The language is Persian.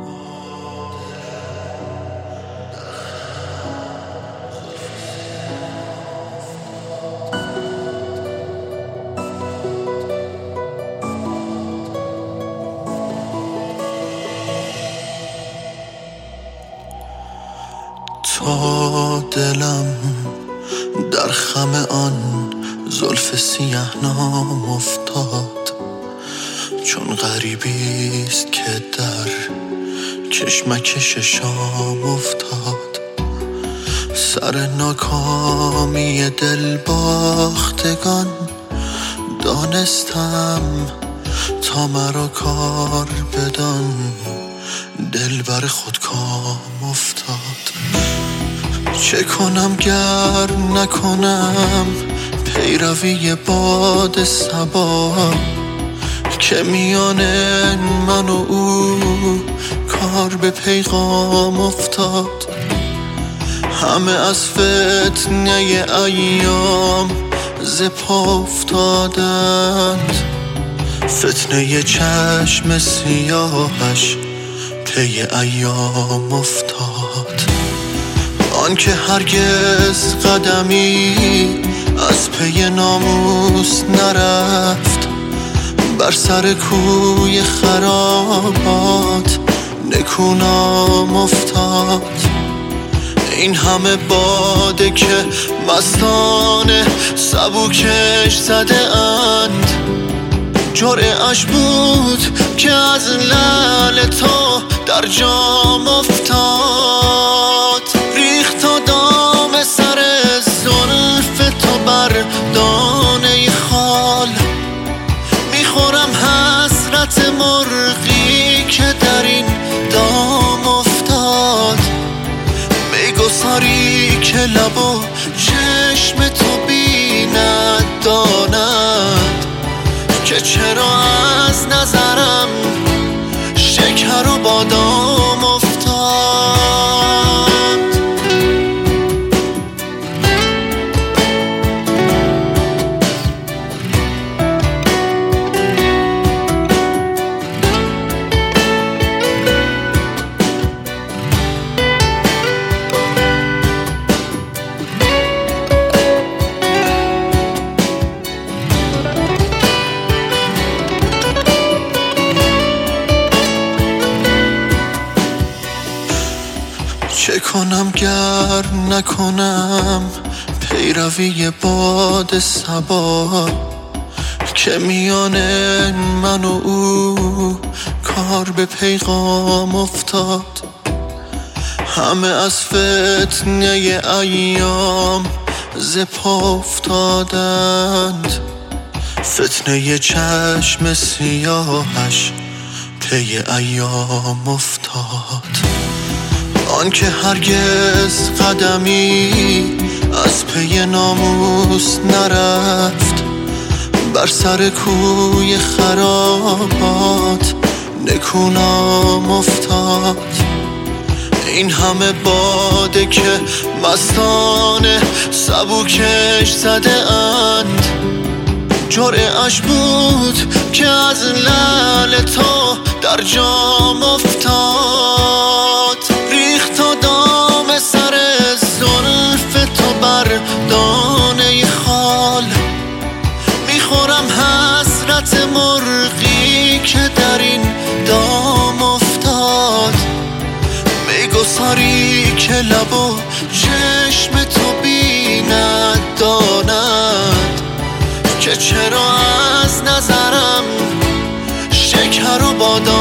تا دلم در خم آن زلف سیه نام افتاد، چون غریبیست که در کشمکش شام افتاد. سر ناکامی دل باختگان دانستم، تا مرا کار بدان دل بر خود کام افتاد. چه کنم گر نکنم پیروی باد صبا، که میان من و او کار به پیغام افتاد. همه از فتنه ایام ز پا افتادند، فتنه چشم سیاهش پی ایام افتاد. آن که هرگز قدمی از پی ناموس نرفت، بر سر کوی خرابات نکونام افتاد. این همه باده که مستانه سبوکش زده اند، جرعه اش بود که از لعل تو در جام افتاد. ریخت تا دام سر زلف تو بر دانه خال، میخورم حسرت مرغی که در این دام افتاد. میگساری که لب و چشم تو بیند داند، که چرا از نظرم شکر و بادام افتاد. چه کنم گر نکنم پیروی باد صبا، که میان من و او کار به پیغام افتاد. همه از فتنه ایام ز پا افتادند، فتنه چشم سیاهش پی ایام افتاد. آن که هرگز قدمی از پی ناموس نرفت، بر سر کوی خرابات نکونام افتاد. این همه باده که مستانه سبوکش زده اند، جرعه اش بود که از لعل تو در جام افتاد. ریخت تا دام سر زلف تو بر دانه خال، میخورم حسرت مرغی که در این دام افتاد. میگساری که لب و چشم تو بیند داند، که چرا از نظرم شکر و بادام